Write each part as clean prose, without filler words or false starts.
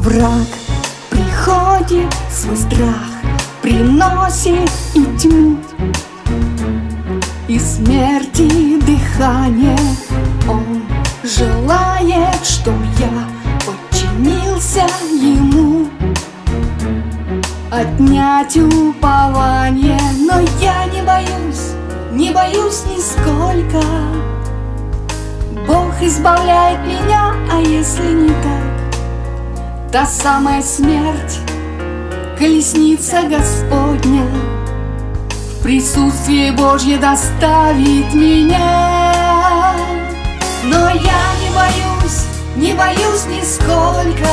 Враг приходит, свой страх приносит и тьму, и смерти дыхание. Он желает, чтоб я подчинился ему, отнять упование. Но я не боюсь нисколько. Бог избавляет меня, а если не так, та самая смерть, колесница Господня, в присутствие Божье доставит меня. Но я не боюсь нисколько.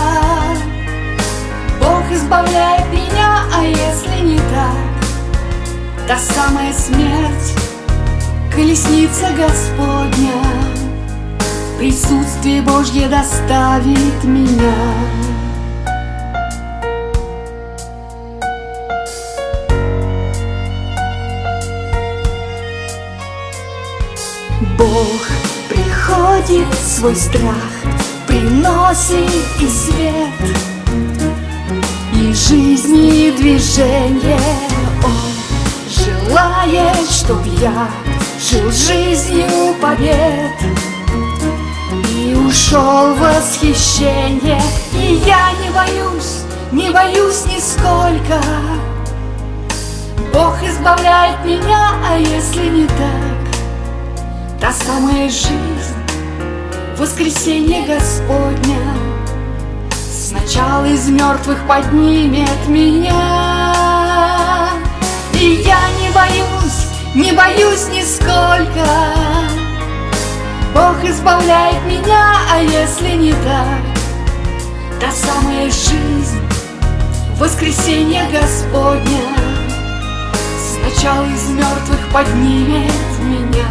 Бог избавляет меня, а если не так, та самая смерть, колесница Господня, в присутствие Божье доставит меня. Бог приходит, свой страх приносит и свет, и жизни, и движение. Он желает, чтоб я жил жизнью побед и ушел в восхищение. И я не боюсь нисколько. Бог избавляет меня, а если не так, та самая жизнь, воскресенье Господня, сначала из мертвых поднимет меня. И я не боюсь нисколько. Бог избавляет меня, а если не так, та самая жизнь, воскресенье Господня, сначала из мертвых поднимет меня.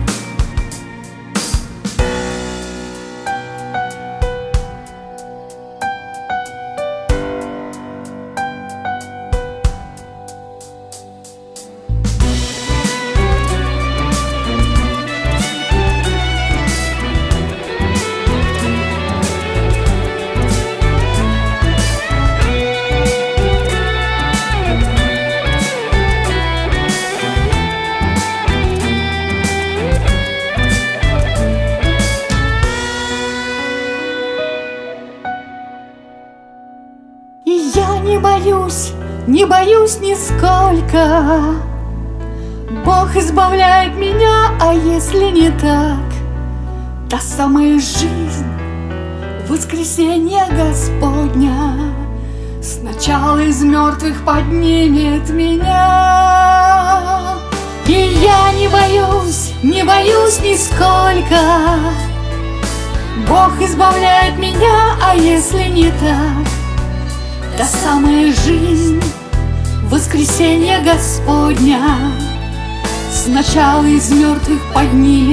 Не боюсь нисколько. Бог избавляет меня, а если не так, та самая жизнь, воскресенье Господня, сначала из мертвых поднимет меня. И я не боюсь нисколько. Бог избавляет меня, а если не так, та самая жизнь, воскресенье Господня, сначала из мертвых поднимет